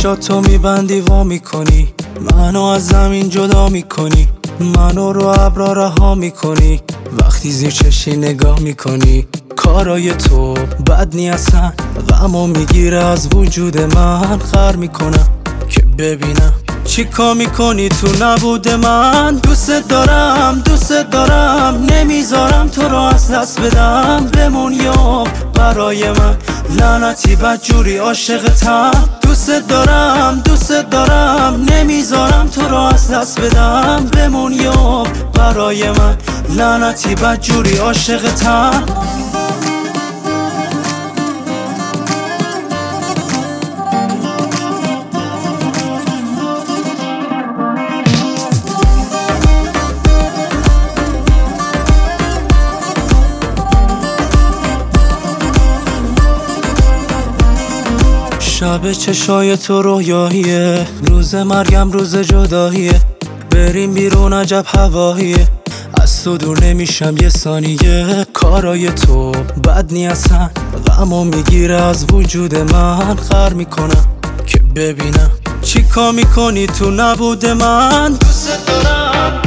چشاتو میبندی وا میکنی، منو از زمین جدا میکنی، منو رو ابرا رها میکنی، وقتی زیر چشی نگاه میکنی. کارای تو بد نی اصلا، غمو میگیره از وجود من. خر میکنم که ببینم چی کار میکنی تو نبود من. دوست دارم دوست دارم، نمیذارم تو رو از دست بدم. بمون یا برای من، لعنتی بدجوری عاشقتم. دوست دارم دوست دارم، نمیذارم تو رو از دست بدم. بمون یا برای من، لعنتی بدجوری عاشقتم. شب چشای تو رویاییه، روز مرگم روز جداییه. بریم بیرون عجب هواییه، از تو دور نمیشم یه ثانیه. کارای تو بد نی اصلا، غمو میگیره از وجود من. خر میکنم که ببینم چی کار میکنی تو نبود من. دوست دارم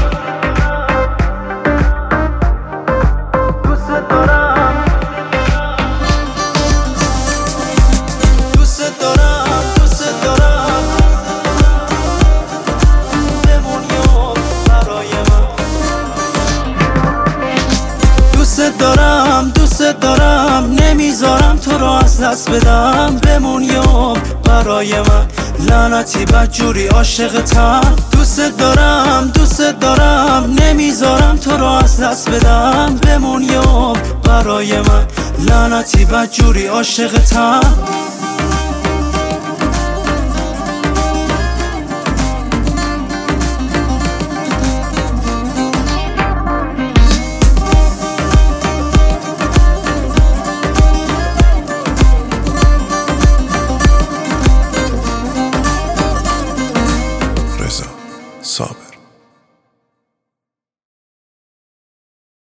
دوست دارم دوست دارم دوست دارم، بمون یا برای من. دوست دارم دوست دارم، نمیذارم تو رو از دست بدم. بمون یا برای من، لعنتی بدجوری عاشقتم. دوست دارم دوست دارم، نمیذارم تو رو از دست بدم. بمون یا برای من، لعنتی بدجوری عاشقتم.